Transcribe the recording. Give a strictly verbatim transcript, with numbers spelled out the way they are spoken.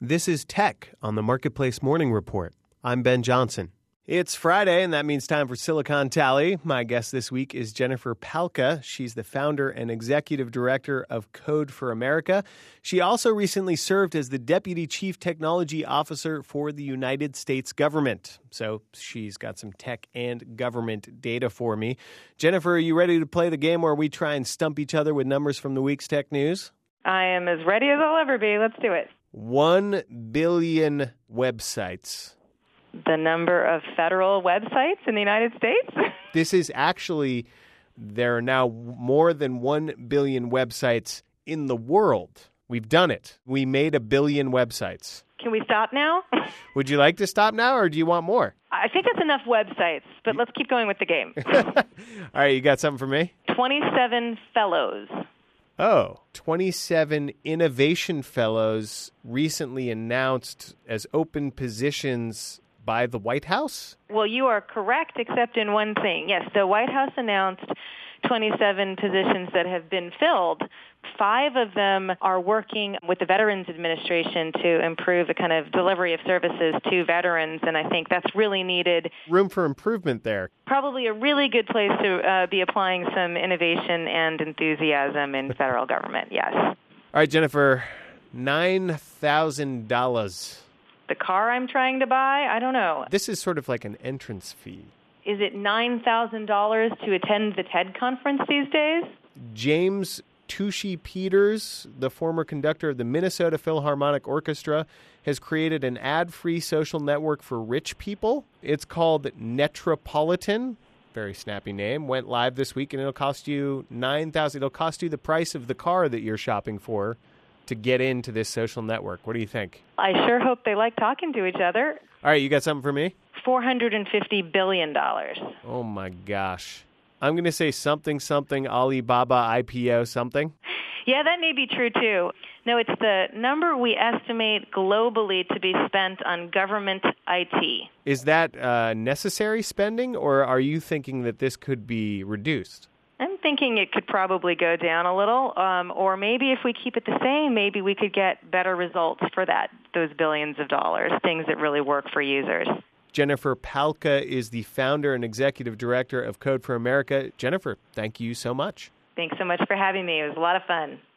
This is Tech on the Marketplace Morning Report. I'm Ben Johnson. It's Friday, and that means time for Silicon Tally. My guest this week is Jennifer Palka. She's the founder and executive director of Code for America. She also recently served as the deputy chief technology officer for the United States government. So she's got some tech and government data for me. Jennifer, are you ready to play the game where we try and stump each other with numbers from the week's tech news? I am as ready as I'll ever be. Let's do it. One billion websites. The number of federal websites in the United States? This is actually, there are now more than one billion websites in the world. We've done it. We made a billion websites. Can we stop now? Would you like to stop now, or do you want more? I think that's enough websites, but let's keep going with the game. All right, you got something for me? twenty-seven fellows. Oh, twenty-seven innovation fellows recently announced as open positions by the White House? Well, you are correct, except in one thing. Yes, the White House announced twenty-seven positions that have been filled. Five of them are working with the Veterans Administration to improve the kind of delivery of services to veterans, and I think that's really needed. Room for improvement there. Probably a really good place to uh, be applying some innovation and enthusiasm in federal government, yes. All right, Jennifer, nine thousand dollars. The car I'm trying to buy? I don't know. This is sort of like an entrance fee. Is it nine thousand dollars to attend the TED conference these days? James Tushy Peters, the former conductor of the Minnesota Philharmonic Orchestra, has created an ad-free social network for rich people. It's called Netropolitan. Very snappy name. Went live this week, and it'll cost you nine thousand dollars. It'll cost you the price of the car that you're shopping for to get into this social network. What do you think? I sure hope they like talking to each other. All right, you got something for me? four hundred fifty billion dollars. Oh, my gosh. I'm going to say something, something, Alibaba I P O something. Yeah, that may be true, too. No, it's the number we estimate globally to be spent on government I T. Is that uh, necessary spending, or are you thinking that this could be reduced? I'm thinking it could probably go down a little, um, or maybe if we keep it the same, maybe we could get better results for that, those billions of dollars, things that really work for users. Jennifer Palka is the founder and executive director of Code for America. Jennifer, thank you so much. Thanks so much for having me. It was a lot of fun.